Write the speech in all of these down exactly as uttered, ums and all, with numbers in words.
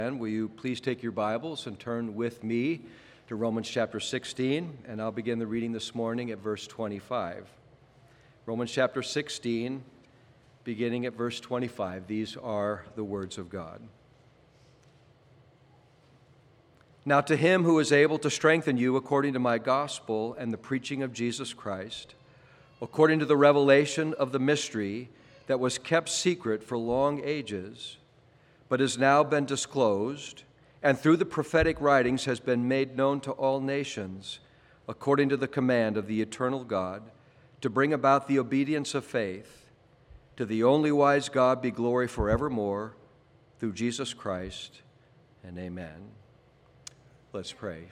And will you please take your Bibles and turn with me to Romans chapter sixteen, and I'll begin the reading this morning at verse twenty-five. Romans chapter sixteen, beginning at verse twenty-five. These are the words of God. Now to him who is able to strengthen you according to my gospel and the preaching of Jesus Christ, according to the revelation of the mystery that was kept secret for long ages, but has now been disclosed, and through the prophetic writings has been made known to all nations, according to the command of the eternal God, to bring about the obedience of faith. To the only wise God be glory forevermore, through Jesus Christ, and amen. Let's pray.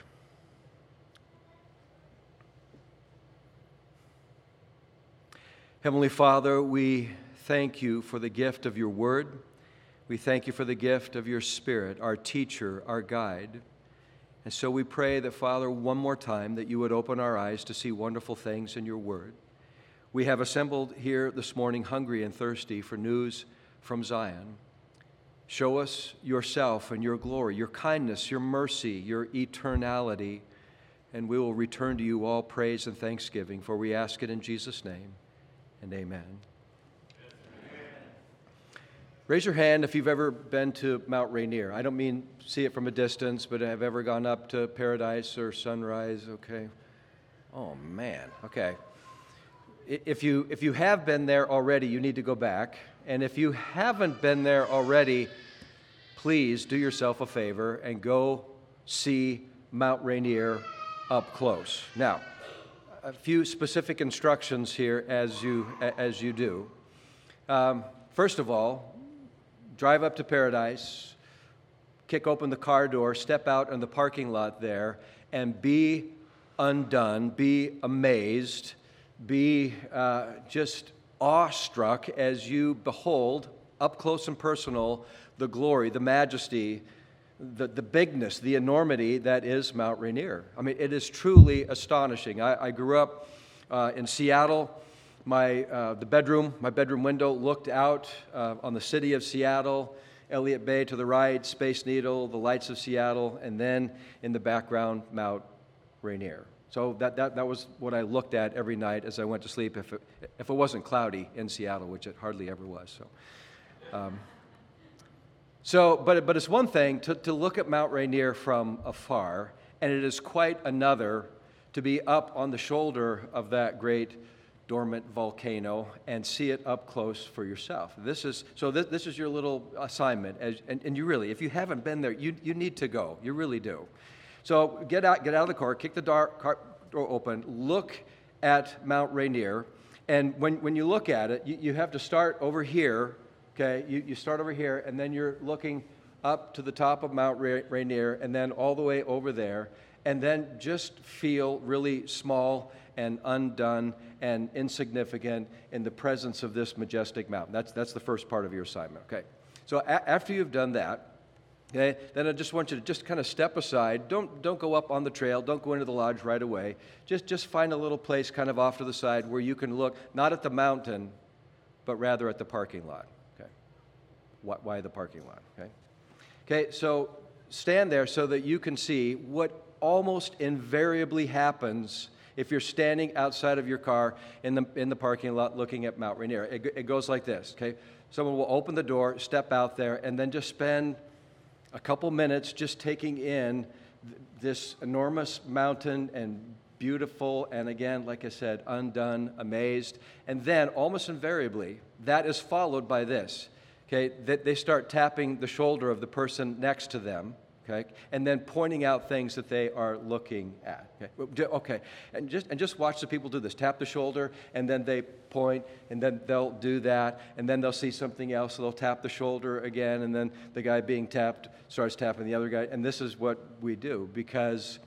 Heavenly Father, we thank you for the gift of your word. We thank you for the gift of your Spirit, our teacher, our guide. And so we pray that, Father, one more time, that you would open our eyes to see wonderful things in your word. We have assembled here this morning hungry and thirsty for news from Zion. Show us yourself and your glory, your kindness, your mercy, your eternality, and we will return to you all praise and thanksgiving, for we ask it in Jesus' name, and amen. Raise your hand if you've ever been to Mount Rainier. I don't mean see it from a distance, but have ever gone up to Paradise or Sunrise? Okay. Oh, man. Okay. If you, if you have been there already, you need to go back. And if you haven't been there already, please do yourself a favor and go see Mount Rainier up close. Now, a few specific instructions here as you, as you do. Um, first of all, drive up to Paradise, kick open the car door, step out in the parking lot there, and be undone, be amazed, be uh, just awestruck as you behold, up close and personal, the glory, the majesty, the, the bigness, the enormity that is Mount Rainier. I mean, it is truly astonishing. I, I grew up uh, in Seattle. My uh, the bedroom, my bedroom window looked out uh, on the city of Seattle, Elliott Bay to the right, Space Needle, the lights of Seattle, and then in the background, Mount Rainier. So that, that, that was what I looked at every night as I went to sleep, if it, if it wasn't cloudy in Seattle, which it hardly ever was. So, um, so but, but it's one thing to, to look at Mount Rainier from afar, and it is quite another to be up on the shoulder of that great dormant volcano and see it up close for yourself. This is so. This, this is your little assignment, as, and, and you really, if you haven't been there, you you need to go. You really do. So get out, get out of the car, kick the door, car door open, look at Mount Rainier, and when when you look at it, you, you have to start over here. Okay, you you start over here, and then you're looking up to the top of Mount Rainier, and then all the way over there, and then just feel really small and undone and insignificant in the presence of this majestic mountain. That's that's the first part of your assignment, okay? So a- after you've done that, okay, then I just want you to just kind of step aside. Don't don't go up on the trail. Don't go into the lodge right away. Just just find a little place kind of off to the side where you can look not at the mountain, but rather at the parking lot, okay? Why, why the parking lot, okay? Okay, so stand there so that you can see what almost invariably happens if you're standing outside of your car in the in the parking lot looking at Mount Rainier. It, it goes like this, okay? Someone will open the door, step out there, and then just spend a couple minutes just taking in th- this enormous mountain and beautiful, and again, like I said, undone, amazed. And then, almost invariably, that is followed by this, okay? That they start tapping the shoulder of the person next to them, okay, and then pointing out things that they are looking at. Okay, okay. And just and just watch the people do this. Tap the shoulder, and then they point, and then they'll do that, and then they'll see something else, so they'll tap the shoulder again, and then the guy being tapped starts tapping the other guy. And this is what we do, because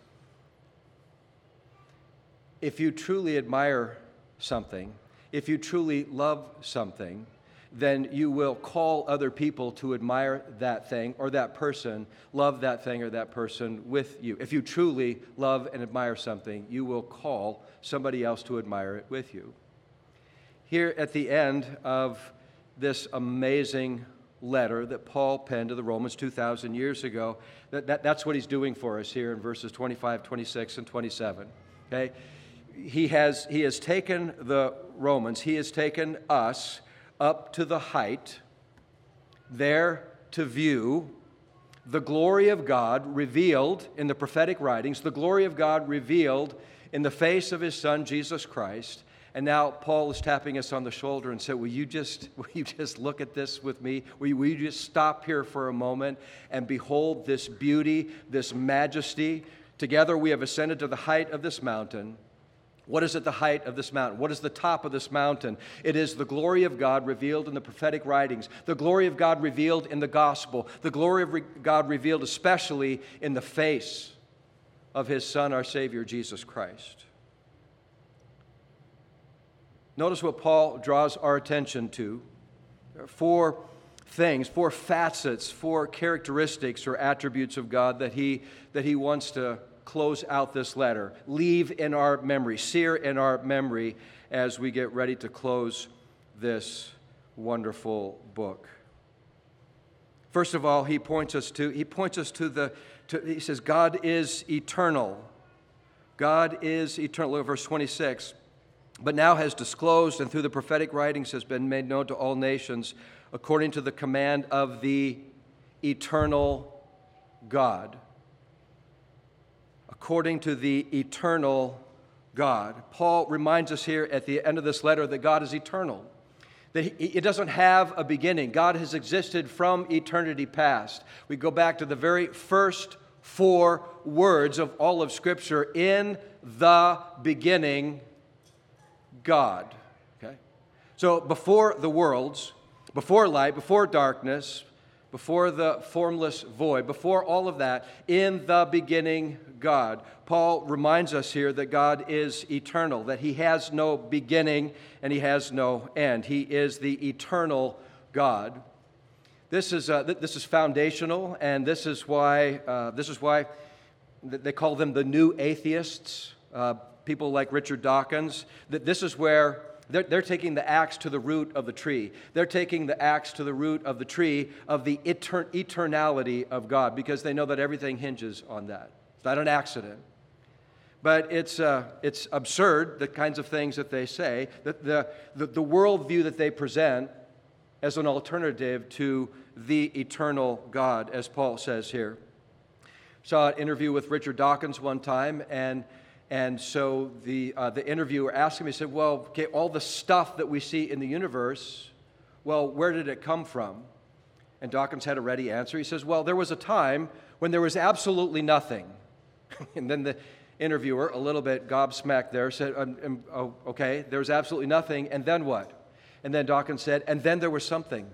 if you truly admire something, if you truly love something, then you will call other people to admire that thing or that person, love that thing or that person with you. If you truly love and admire something, you will call somebody else to admire it with you. Here at the end of this amazing letter that Paul penned to the Romans two thousand years ago. That, that, that's what he's doing for us here in verses twenty-five, twenty-six, and twenty-seven. Okay? He has, he has taken the Romans, he has taken us up to the height, there to view the glory of God revealed in the prophetic writings, the glory of God revealed in the face of his Son, Jesus Christ. And now Paul is tapping us on the shoulder and said, will you just, will you just look at this with me? Will you, will you just stop here for a moment and behold this beauty, this majesty? Together we have ascended to the height of this mountain. What is at the height of this mountain? What is the top of this mountain? It is the glory of God revealed in the prophetic writings, the glory of God revealed in the gospel, the glory of re- God revealed especially in the face of his Son, our Savior, Jesus Christ. Notice what Paul draws our attention to. There are four things, four facets, four characteristics or attributes of God that he, that he wants to close out this letter, leave in our memory, sear in our memory as we get ready to close this wonderful book. First of all, he points us to, he points us to the, to, he says, God is eternal. God is eternal. Look at verse twenty-six. But now has disclosed and through the prophetic writings has been made known to all nations according to the command of the eternal God. According to the eternal God. Paul reminds us here at the end of this letter that God is eternal. That he, it doesn't have a beginning. God has existed from eternity past. We go back to the very first four words of all of Scripture. In the beginning, God. Okay? So before the worlds, before light, before darkness, before the formless void, before all of that, in the beginning, God. Paul reminds us here that God is eternal, that he has no beginning and he has no end. He is the eternal God. This is uh, th- this is foundational, and this is why uh, this is why they call them the new atheists. Uh, people like Richard Dawkins. That this is where They're, they're taking the axe to the root of the tree. They're taking the axe to the root of the tree of the etern- eternality of God, because they know that everything hinges on that. It's not an accident. But it's, uh, it's absurd, the kinds of things that they say, that the, the, the worldview that they present as an alternative to the eternal God, as Paul says here. Saw an interview with Richard Dawkins one time, and And so the uh, the interviewer asked him, he said, well, okay, all the stuff that we see in the universe, well, where did it come from? And Dawkins had a ready answer. He says, well, there was a time when there was absolutely nothing. And then the interviewer, a little bit gobsmacked there, said, um, um, oh, okay, there was absolutely nothing, and then what? And then Dawkins said, and then there was something.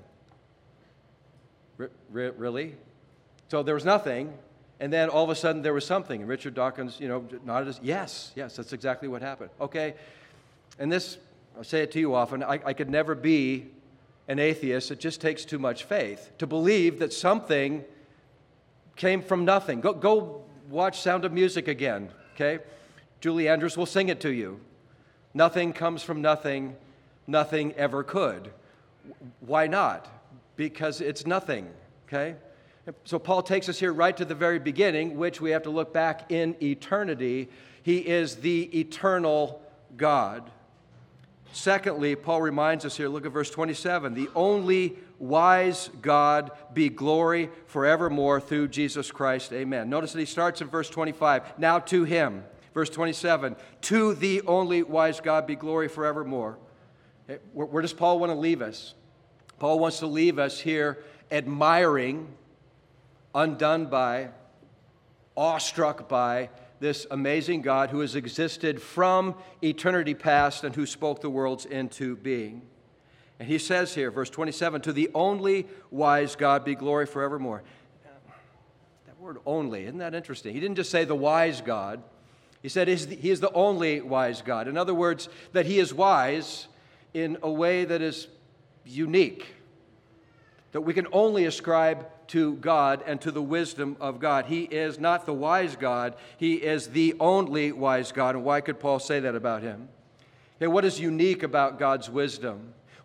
R- r- really? So there was nothing. And then all of a sudden there was something. And Richard Dawkins, you know, nodded his, yes, yes, that's exactly what happened. Okay, and this, I say it to you often, I, I could never be an atheist. It just takes too much faith to believe that something came from nothing. Go, go watch Sound of Music again, okay? Julie Andrews will sing it to you. Nothing comes from nothing, nothing ever could. Why not? Because it's nothing, okay? So Paul takes us here right to the very beginning, which we have to look back in eternity. He is the eternal God. Secondly, Paul reminds us here, look at verse twenty-seven, the only wise God be glory forevermore through Jesus Christ. Amen. Notice that he starts in verse twenty-five, now to him. Verse twenty-seven, to the only wise God be glory forevermore. Where, where does Paul want to leave us? Paul wants to leave us here admiring, undone by, awestruck by this amazing God who has existed from eternity past and who spoke the worlds into being. And he says here, verse twenty-seven, to the only wise God be glory forevermore. That word only, isn't that interesting? He didn't just say the wise God. He said he is the only wise God. In other words, that he is wise in a way that is unique, that we can only ascribe to God and to the wisdom of God. He is not the wise God. He is the only wise God. And why could Paul say that about him? Okay, what is unique about God's wisdom?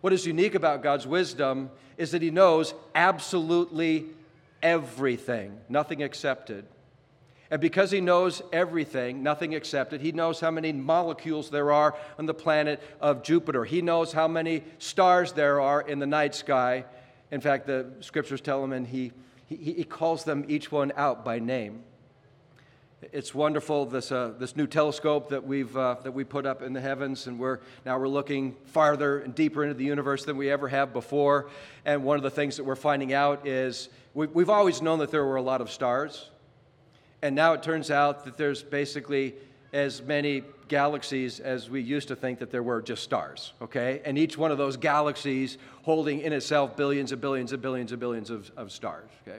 What is unique about God's wisdom is that he knows absolutely everything, nothing excepted. And because he knows everything, nothing excepted, he knows how many molecules there are on the planet of Jupiter. He knows how many stars there are in the night sky. In fact, the scriptures tell him, and he, he, he calls them each one out by name. It's wonderful, this uh, this new telescope that we've uh, that we put up in the heavens, and we're now we're looking farther and deeper into the universe than we ever have before. And one of the things that we're finding out is we, we've always known that there were a lot of stars, and now it turns out that there's basically as many galaxies as we used to think that there were just stars. Okay, and each one of those galaxies holding in itself billions and billions and billions and billions of, of stars. Okay.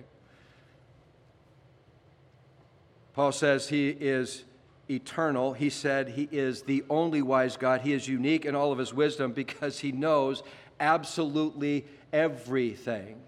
Paul says he is eternal. He said he is the only wise God. He is unique in all of his wisdom because he knows absolutely everything.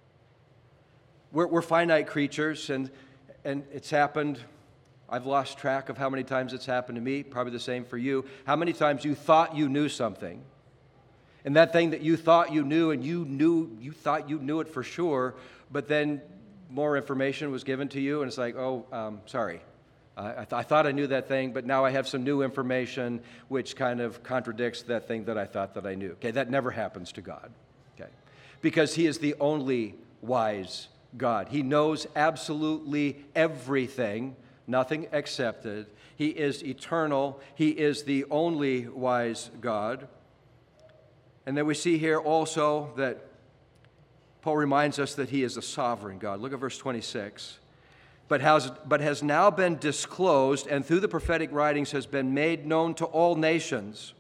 We're, we're finite creatures, and, and it's happened. I've lost track of how many times it's happened to me, probably the same for you. How many times you thought you knew something, and that thing that you thought you knew, and you knew, you thought you knew it for sure, but then more information was given to you, and it's like, oh, um, sorry. Uh, I, th- I thought I knew that thing, but now I have some new information which kind of contradicts that thing that I thought that I knew. Okay, that never happens to God. Okay, because he is the only wise God. He knows absolutely everything, nothing excepted. He is eternal. He is the only wise God. And then we see here also that Paul reminds us that he is a sovereign God. Look at verse twenty-six. But has, but has now been disclosed, and through the prophetic writings has been made known to all nations.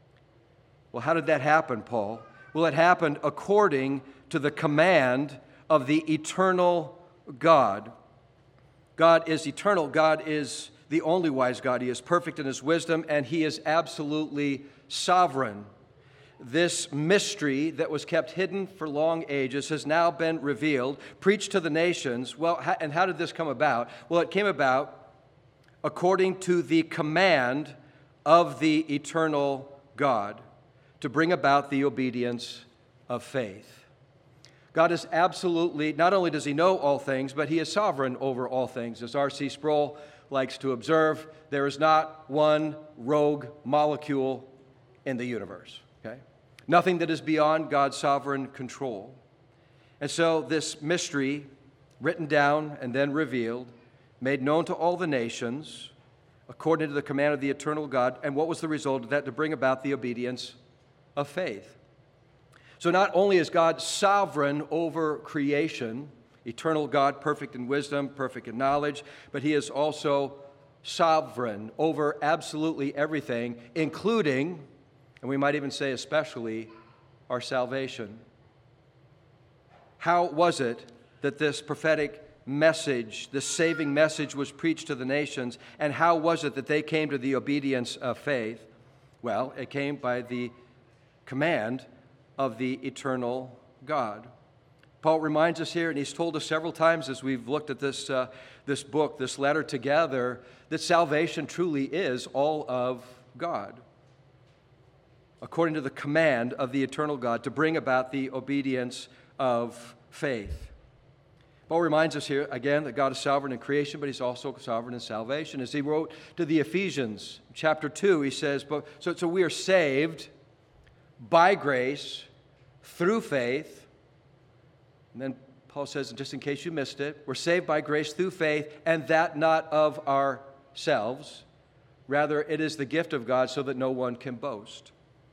Well, how did that happen, Paul? Well, it happened according to the command of the eternal God. God is eternal. God is the only wise God. He is perfect in his wisdom, and he is absolutely sovereign. This mystery that was kept hidden for long ages has now been revealed, preached to the nations. Well, and how did this come about? Well, it came about according to the command of the eternal God to bring about the obedience of faith. God is absolutely, not only does he know all things, but he is sovereign over all things. As R C Sproul likes to observe, there is not one rogue molecule in the universe. Okay? Nothing that is beyond God's sovereign control. And so this mystery, written down and then revealed, made known to all the nations, according to the command of the eternal God. And what was the result of that? To bring about the obedience of faith. So not only is God sovereign over creation, eternal God, perfect in wisdom, perfect in knowledge, but he is also sovereign over absolutely everything, including, and we might even say especially, our salvation. How was it that this prophetic message, this saving message was preached to the nations, and how was it that they came to the obedience of faith? Well, it came by the command of the eternal God. Paul reminds us here, and he's told us several times as we've looked at this, uh, this book, this letter together, that salvation truly is all of God, according to the command of the eternal God, to bring about the obedience of faith. Paul reminds us here, again, that God is sovereign in creation, but he's also sovereign in salvation. As he wrote to the Ephesians, chapter two, he says, but, so, so we are saved by grace through faith. And then Paul says, just in case you missed it, we're saved by grace through faith, and that not of ourselves. Rather, it is the gift of God so that no one can boast.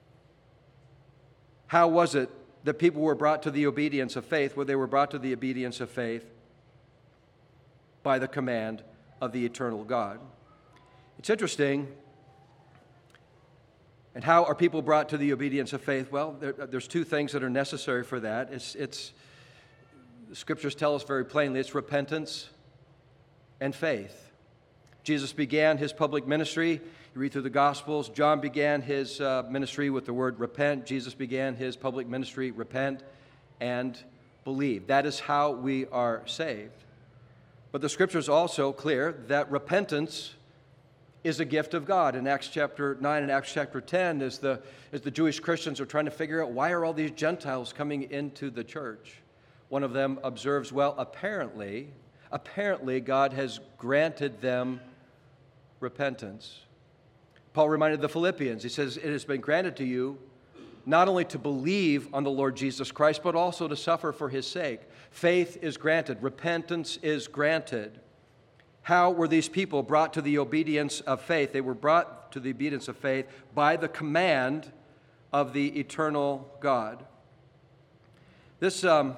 How was it that people were brought to the obedience of faith? Well, they were brought to the obedience of faith by the command of the eternal God. It's interesting. And how are people brought to the obedience of faith? Well, there, there's two things that are necessary for that. It's, it's, the scriptures tell us very plainly, it's repentance and faith. Jesus began his public ministry. You read through the Gospels. John began his uh, ministry with the word repent. Jesus began his public ministry, repent and believe. That is how we are saved. But the scripture is also clear that repentance is a gift of God. In Acts chapter nine and Acts chapter ten, as the, as the Jewish Christians are trying to figure out why are all these Gentiles coming into the church, one of them observes, well, apparently, apparently God has granted them repentance. Paul reminded the Philippians, he says, it has been granted to you not only to believe on the Lord Jesus Christ, but also to suffer for his sake. Faith is granted. Repentance is granted. How were these people brought to the obedience of faith? They were brought to the obedience of faith by the command of the eternal God. This, um,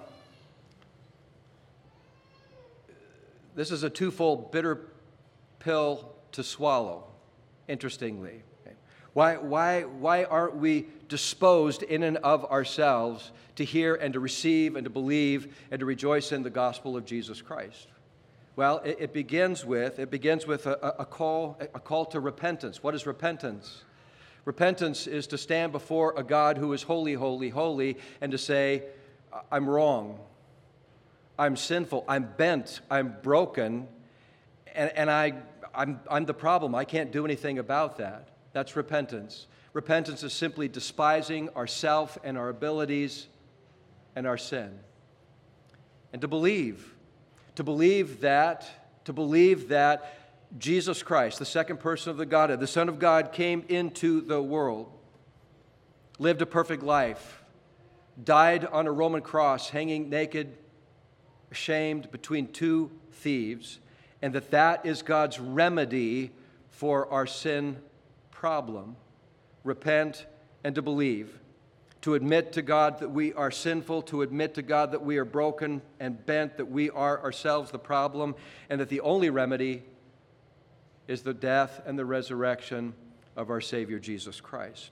this is a twofold bitter pill to swallow, interestingly. Why, why, why aren't we disposed in and of ourselves to hear and to receive and to believe and to rejoice in the gospel of Jesus Christ? Well, it, it begins with it begins with a, a call a call to repentance. What is repentance? Repentance is to stand before a God who is holy, holy, holy, and to say, I'm wrong, I'm sinful, I'm bent, I'm broken, and, and I I'm I'm the problem. I can't do anything about that. That's repentance. Repentance is simply despising ourself and our abilities and our sin. And to believe, to believe that, to believe that Jesus Christ, the second person of the Godhead, the Son of God, came into the world, lived a perfect life, died on a Roman cross, hanging naked, ashamed between two thieves, and that that is God's remedy for our sin problem. Repent and to believe, to admit to God that we are sinful, to admit to God that we are broken and bent, that we are ourselves the problem, and that the only remedy is the death and the resurrection of our Savior Jesus Christ.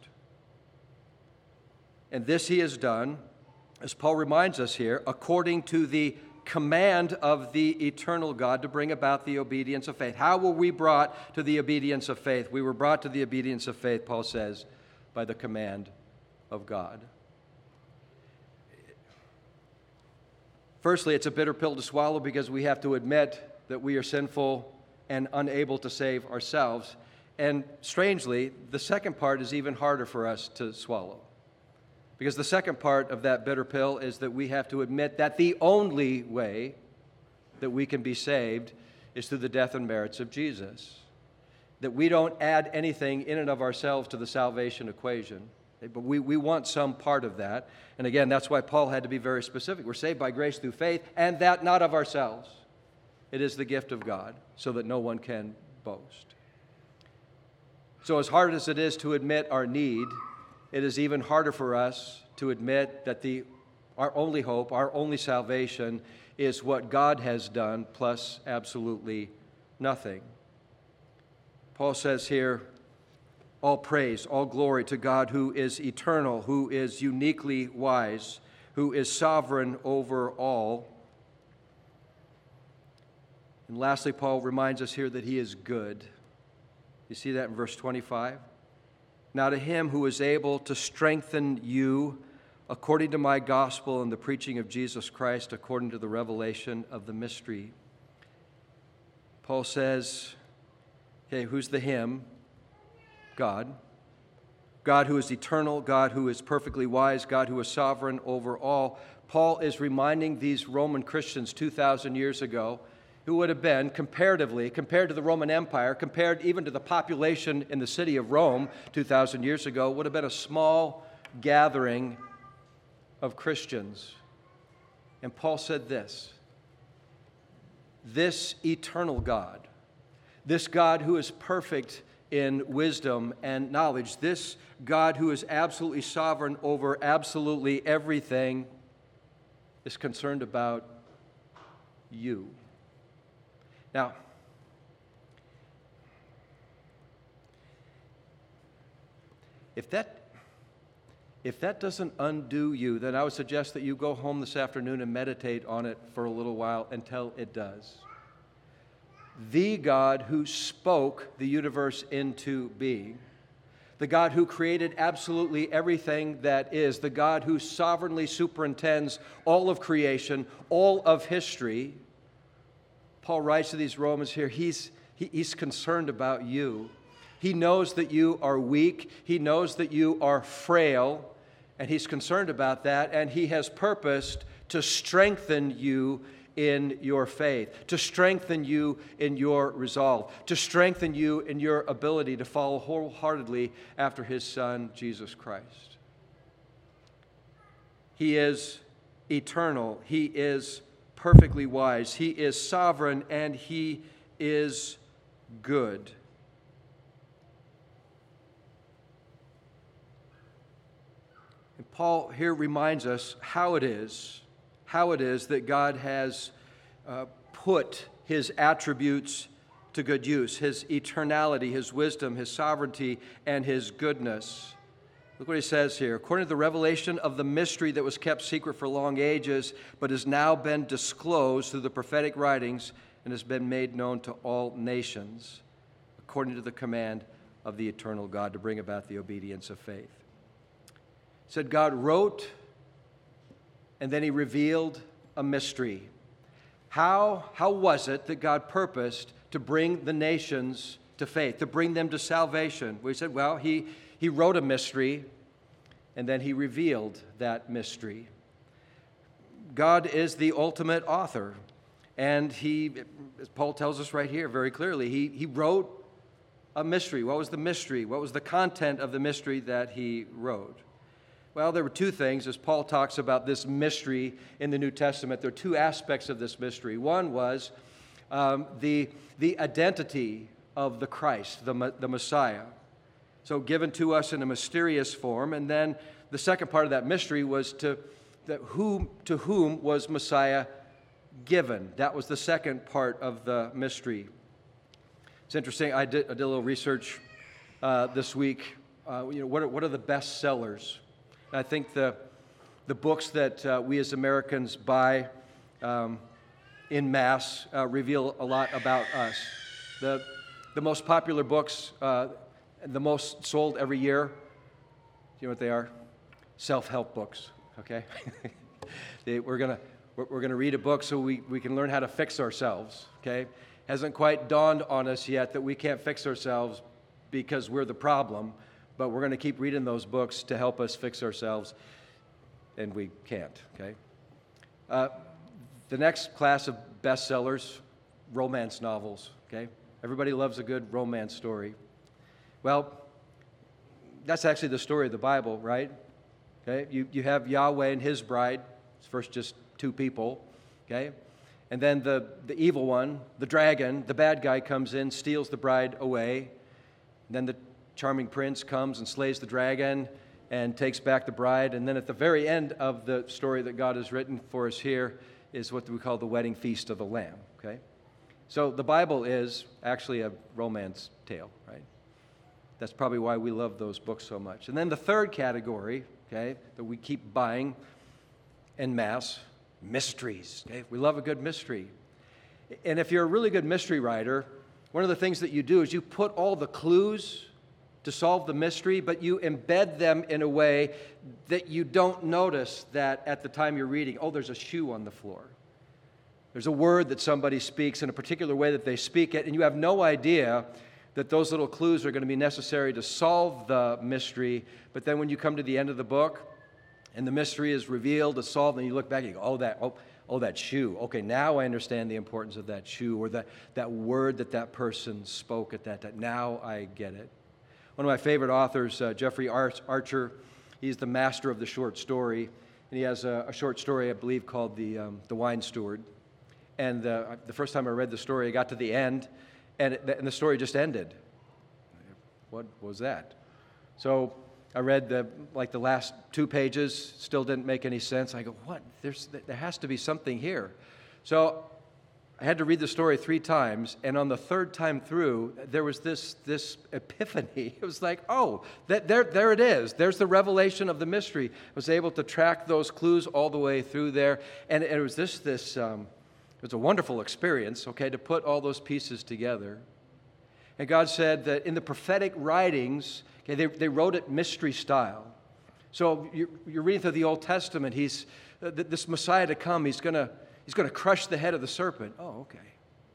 And this he has done, as Paul reminds us here, according to the command of the eternal God to bring about the obedience of faith. How were we brought to the obedience of faith? We were brought to the obedience of faith, Paul says, by the command of God. Firstly, it's a bitter pill to swallow because we have to admit that we are sinful and unable to save ourselves. And strangely, the second part is even harder for us to swallow. Because the second part of that bitter pill is that we have to admit that the only way that we can be saved is through the death and merits of Jesus. That we don't add anything in and of ourselves to the salvation equation. But we, we want some part of that. And again, that's why Paul had to be very specific. We're saved by grace through faith, and that not of ourselves. It is the gift of God, so that no one can boast. So as hard as it is to admit our need, it is even harder for us to admit that the, our only hope, our only salvation is what God has done plus absolutely nothing. Paul says here, all praise, all glory to God who is eternal, who is uniquely wise, who is sovereign over all. And lastly, Paul reminds us here that he is good. You see that in verse twenty-five? Now to him who is able to strengthen you according to my gospel and the preaching of Jesus Christ, according to the revelation of the mystery. Paul says, okay, who's the him? God. God who is eternal, God who is perfectly wise, God who is sovereign over all. Paul is reminding these Roman Christians two thousand years ago, who would have been, comparatively, compared to the Roman Empire, compared even to the population in the city of Rome two thousand years ago, would have been a small gathering of Christians. And Paul said this, this eternal God, this God who is perfect in wisdom and knowledge, this God who is absolutely sovereign over absolutely everything, is concerned about you. Now, if that if that doesn't undo you, then I would suggest that you go home this afternoon and meditate on it for a little while until it does. The God who spoke the universe into being, the God who created absolutely everything that is, the God who sovereignly superintends all of creation, all of history. Paul writes to these Romans here, he's, he, he's concerned about you. He knows that you are weak. He knows that you are frail, and He's concerned about that, and He has purposed to strengthen you in your faith, to strengthen you in your resolve, to strengthen you in your ability to follow wholeheartedly after His Son, Jesus Christ. He is eternal. He is perfectly wise. He is sovereign, and He is good. And Paul here reminds us how it is, how it is that God has uh, put His attributes to good use, His eternality, His wisdom, His sovereignty, and His goodness. Look what he says here. According to the revelation of the mystery that was kept secret for long ages, but has now been disclosed through the prophetic writings and has been made known to all nations, according to the command of the eternal God, to bring about the obedience of faith. It said God wrote, and then He revealed a mystery. How, how was it that God purposed to bring the nations to faith, to bring them to salvation? We said, well, He... He wrote a mystery, and then He revealed that mystery. God is the ultimate author, and He, as Paul tells us right here very clearly, He, he wrote a mystery. What was the mystery? What was the content of the mystery that He wrote? Well, there were two things. As Paul talks about this mystery in the New Testament, there are two aspects of this mystery. One was um, the, the identity of the Christ, the, the Messiah. So given to us in a mysterious form. And then the second part of that mystery was to, that whom, to whom was Messiah given. That was the second part of the mystery. It's interesting. I did, I did a little research uh, this week. Uh, you know, what are, what are the best sellers? And I think the, the books that uh, we as Americans buy um, in mass uh, reveal a lot about us. The, the most popular books uh, the most sold every year, do you know what they are? Self-help books, okay? they, we're going we're, we're gonna read a book so we, we can learn how to fix ourselves, okay? Hasn't quite dawned on us yet that we can't fix ourselves because we're the problem, but we're going to keep reading those books to help us fix ourselves, and we can't, okay? Uh, the next class of bestsellers, romance novels, okay? Everybody loves a good romance story. Well, that's actually the story of the Bible, right? Okay, you, you have Yahweh and His bride. It's first just two people, okay? And then the, the evil one, the dragon, the bad guy comes in, steals the bride away. And then the charming prince comes and slays the dragon and takes back the bride. And then at the very end of the story that God has written for us here is what we call the wedding feast of the Lamb, okay? So the Bible is actually a romance tale, right? That's probably why we love those books so much. And then the third category, okay, that we keep buying en masse, mysteries. Okay? We love a good mystery. And if you're a really good mystery writer, one of the things that you do is you put all the clues to solve the mystery, but you embed them in a way that you don't notice that at the time you're reading, oh, there's a shoe on the floor. There's a word that somebody speaks in a particular way that they speak it, and you have no idea that those little clues are going to be necessary to solve the mystery. But then when you come to the end of the book and the mystery is revealed, it's solved, and you look back and you go, oh, that, oh, oh, that shoe. Okay, now I understand the importance of that shoe or that, that word that that person spoke at that time. Now I get it. One of my favorite authors, uh, Jeffrey Archer, he's the master of the short story. And he has a, a short story, I believe, called The, um, the Wine Steward. And uh, the first time I read the story, I got to the end, And, it, and the story just ended. What was that? So I read the like the last two pages, still didn't make any sense. I go, what? There's there has to be something here. So I had to read the story three times, and on the third time through, there was this this epiphany. It was like, oh, that there there it is. There's the revelation of the mystery. I was able to track those clues all the way through there, and it was this this. Um, It was a wonderful experience, okay, to put all those pieces together. And God said that in the prophetic writings, okay, they, they wrote it mystery style. So you're, you're reading through the Old Testament, he's uh, this Messiah to come, he's going to he's going to crush the head of the serpent. Oh, okay.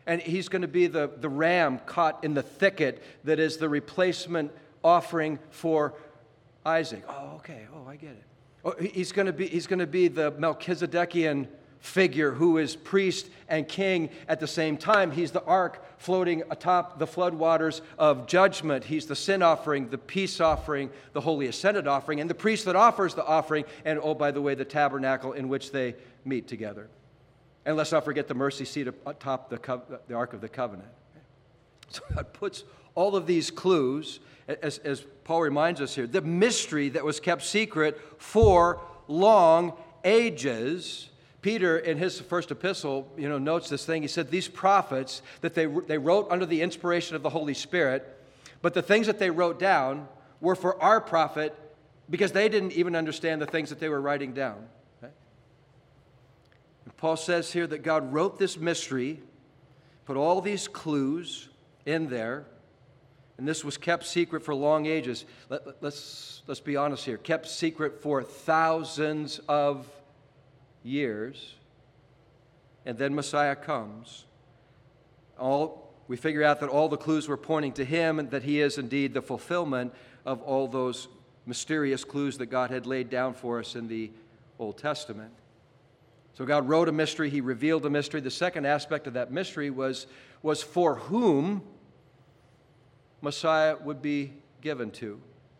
And he's going to be the, the ram caught in the thicket that is the replacement offering for Isaac. Oh, okay. Oh, I get it. Oh, he's going to be, he's going to be the Melchizedekian figure who is priest and king at the same time. He's the ark floating atop the floodwaters of judgment. He's the sin offering, the peace offering, the holy ascended offering, and the priest that offers the offering, and oh, by the way, the tabernacle in which they meet together. And let's not forget the mercy seat atop the, co- the Ark of the Covenant. So God puts all of these clues, as, as Paul reminds us here, the mystery that was kept secret for long ages. Peter, in his first epistle, you know, notes this thing. He said these prophets, that they, they wrote under the inspiration of the Holy Spirit, but the things that they wrote down were for our profit because they didn't even understand the things that they were writing down. Okay? And Paul says here that God wrote this mystery, put all these clues in there, and this was kept secret for long ages. Let, let, let's, let's be honest here. Kept secret for thousands of years, and then Messiah comes. All we figure out that all the clues were pointing to him, and that he is indeed the fulfillment of all those mysterious clues that God had laid down for us in the Old Testament. So God wrote a mystery, he revealed a mystery. The second aspect of that mystery was, was for whom Messiah would be given to.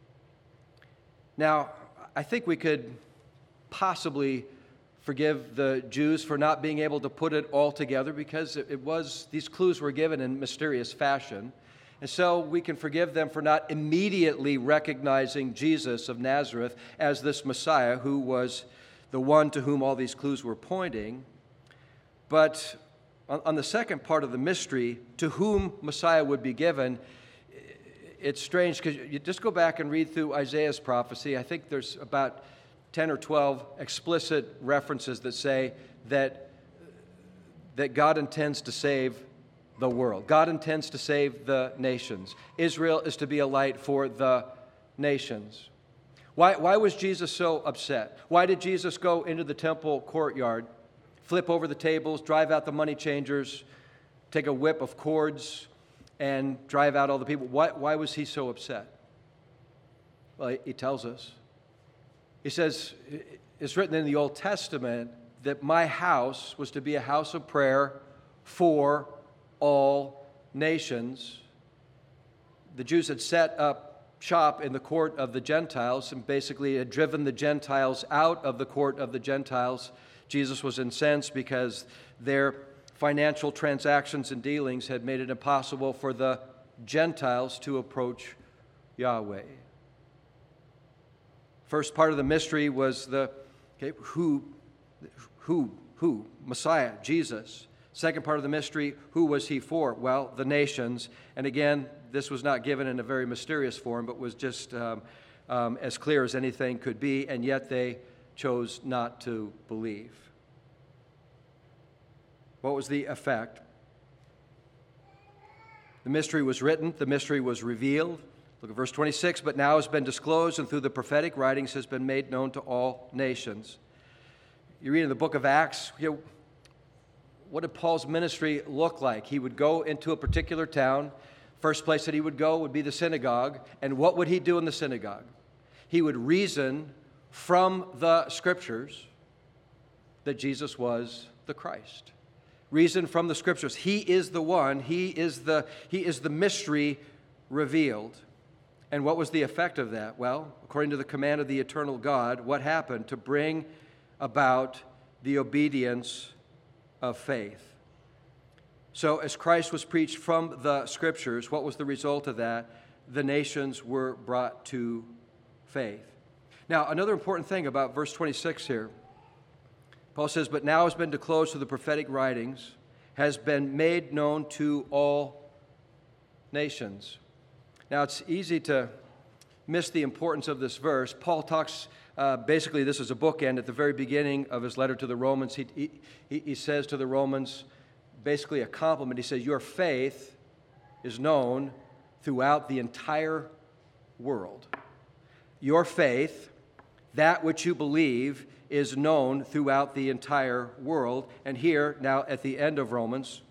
Now, I think we could possibly forgive the Jews for not being able to put it all together, because it was, these clues were given in mysterious fashion. And so we can forgive them for not immediately recognizing Jesus of Nazareth as this Messiah who was the one to whom all these clues were pointing. But on, on the second part of the mystery, to whom Messiah would be given, it's strange because you just go back and read through Isaiah's prophecy. I think there's about ten or twelve explicit references that say that, that God intends to save the world. God intends to save the nations. Israel is to be a light for the nations. Why, why was Jesus so upset? Why did Jesus go into the temple courtyard, flip over the tables, drive out the money changers, take a whip of cords, and drive out all the people? Why, why was he so upset? Well, he, he tells us. He says, it's written in the Old Testament that my house was to be a house of prayer for all nations. The Jews had set up shop in the court of the Gentiles and basically had driven the Gentiles out of the court of the Gentiles. Jesus was incensed because their financial transactions and dealings had made it impossible for the Gentiles to approach Yahweh. First part of the mystery was the okay, who, who, who, Messiah, Jesus. Second part of the mystery, who was he for? Well, the nations. And again, this was not given in a very mysterious form, but was just um, um, as clear as anything could be, and yet they chose not to believe. What was the effect? The mystery was written, the mystery was revealed. Look at verse twenty-six, but now has been disclosed and through the prophetic writings has been made known to all nations. You read in the book of Acts, you know, what did Paul's ministry look like? He would go into a particular town. First place that he would go would be the synagogue. And what would he do in the synagogue? He would reason from the scriptures that Jesus was the Christ. Reason from the scriptures. He is the one. He is the, he is the mystery revealed. And what was the effect of that? Well, according to the command of the eternal God, what happened? To bring about the obedience of faith. So as Christ was preached from the scriptures, what was the result of that? The nations were brought to faith. Now, another important thing about verse twenty-six here, Paul says, but now has been disclosed through the prophetic writings, has been made known to all nations. Now, it's easy to miss the importance of this verse. Paul talks, uh, basically, this is a bookend at the very beginning of his letter to the Romans. He, he, he says to the Romans, basically a compliment. He says, your faith is known throughout the entire world. Your faith, that which you believe, is known throughout the entire world. And here, now at the end of Romans,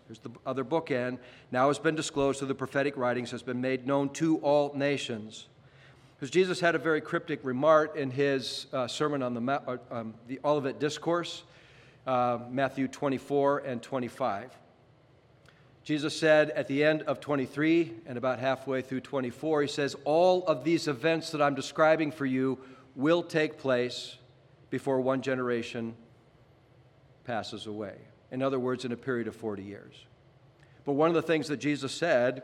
Here's the other bookend. Now has been disclosed through the prophetic writings, has been made known to all nations. Because Jesus had a very cryptic remark in his uh, Sermon on the, Mount, uh, um, the Olivet Discourse, uh, Matthew twenty-four and twenty-five. Jesus said at the end of twenty-three and about halfway through twenty-four, he says, all of these events that I'm describing for you will take place before one generation passes away. In other words, in a period of forty years. But one of the things that Jesus said,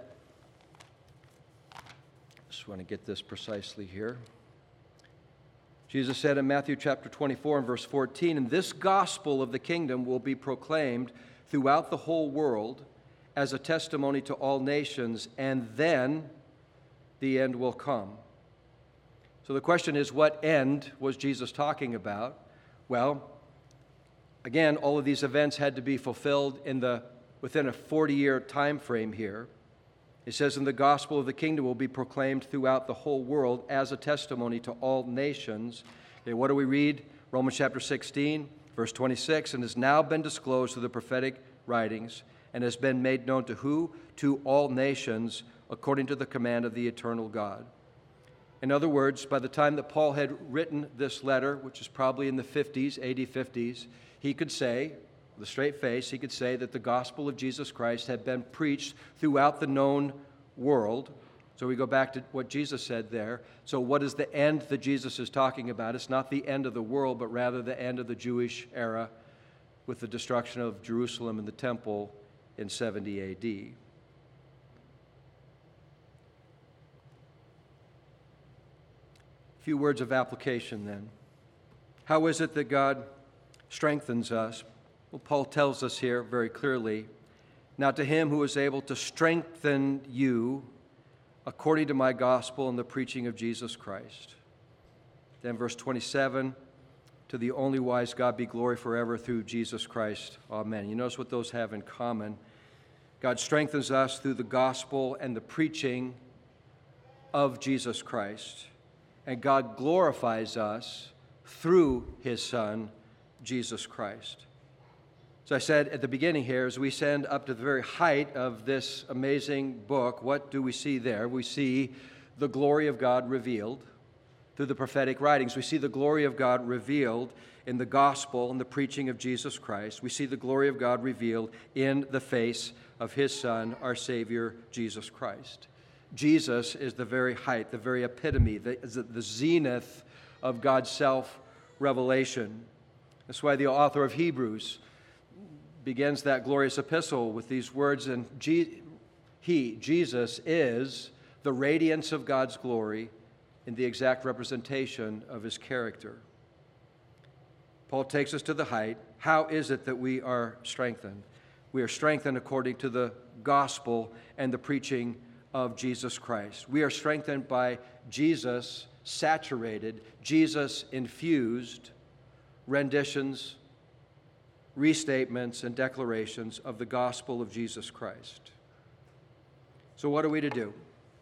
just want to get this precisely here. Jesus said in Matthew chapter twenty-four and verse fourteen, and this gospel of the kingdom will be proclaimed throughout the whole world as a testimony to all nations, and then the end will come. So the question is, what end was Jesus talking about? Well, again, all of these events had to be fulfilled in the within a forty-year time frame here. It says, and the gospel of the kingdom will be proclaimed throughout the whole world as a testimony to all nations. Okay, what do we read? Romans chapter sixteen, verse twenty-six, and has now been disclosed through the prophetic writings and has been made known to who? To all nations, according to the command of the eternal God. In other words, by the time that Paul had written this letter, which is probably in the fifties, A D fifties, he could say, with a straight face, he could say that the gospel of Jesus Christ had been preached throughout the known world. So we go back to what Jesus said there. So what is the end that Jesus is talking about? It's not the end of the world, but rather the end of the Jewish era with the destruction of Jerusalem and the temple in seventy A D. A few words of application then. How is it that God strengthens us? Well, Paul tells us here very clearly, now to him who is able to strengthen you according to my gospel and the preaching of Jesus Christ. Then verse twenty-seven, to the only wise God be glory forever through Jesus Christ. Amen. You notice what those have in common. God strengthens us through the gospel and the preaching of Jesus Christ. And God glorifies us through his Son, Jesus Christ. So I said at the beginning here, as we send up to the very height of this amazing book, what do we see there? We see the glory of God revealed through the prophetic writings. We see the glory of God revealed in the gospel and the preaching of Jesus Christ. We see the glory of God revealed in the face of his Son, our Savior, Jesus Christ. Jesus is the very height, the very epitome, the, the zenith of God's self-revelation. That's why the author of Hebrews begins that glorious epistle with these words, and He, Jesus, is the radiance of God's glory in the exact representation of his character. Paul takes us to the height. How is it that we are strengthened? We are strengthened according to the gospel and the preaching of Jesus Christ. We are strengthened by Jesus saturated, Jesus infused renditions, restatements, and declarations of the gospel of Jesus Christ. So what are we to do?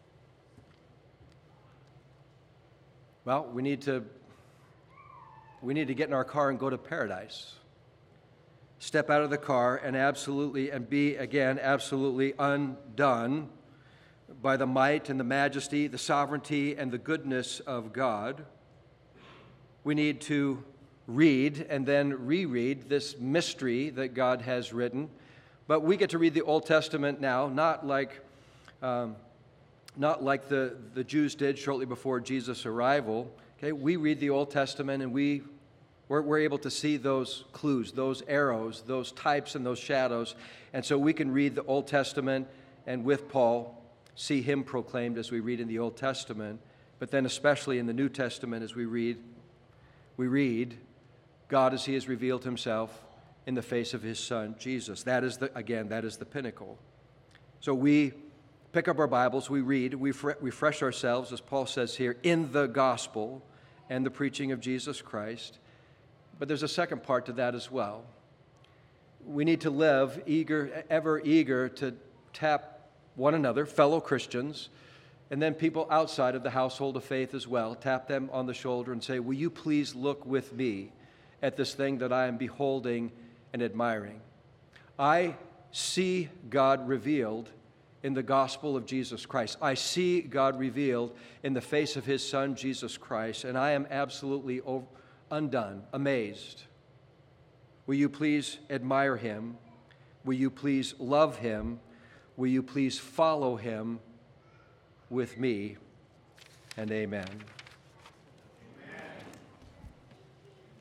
Well, we need to we need to get in our car and go to paradise. Step out of the car and absolutely and be again absolutely undone by the might and the majesty, the sovereignty and the goodness of God. We need to read and then reread this mystery that God has written. But we get to read the Old Testament now, not like um, not like the, the Jews did shortly before Jesus' arrival. Okay, we read the Old Testament and we, we're, we're able to see those clues, those arrows, those types and those shadows. And so we can read the Old Testament and with Paul see him proclaimed as we read in the Old Testament. But then especially in the New Testament as we read, we read God as he has revealed himself in the face of his Son, Jesus. That is, the again, that is the pinnacle. So we pick up our Bibles, we read, we refresh ourselves, as Paul says here, in the gospel and the preaching of Jesus Christ. But there's a second part to that as well. We need to live eager, ever eager to tap one another, fellow Christians, and then people outside of the household of faith as well, tap them on the shoulder and say, will you please look with me at this thing that I am beholding and admiring? I see God revealed in the gospel of Jesus Christ. I see God revealed in the face of his Son, Jesus Christ, and I am absolutely undone, amazed. Will you please admire him? Will you please love him? Will you please follow him with me? And amen.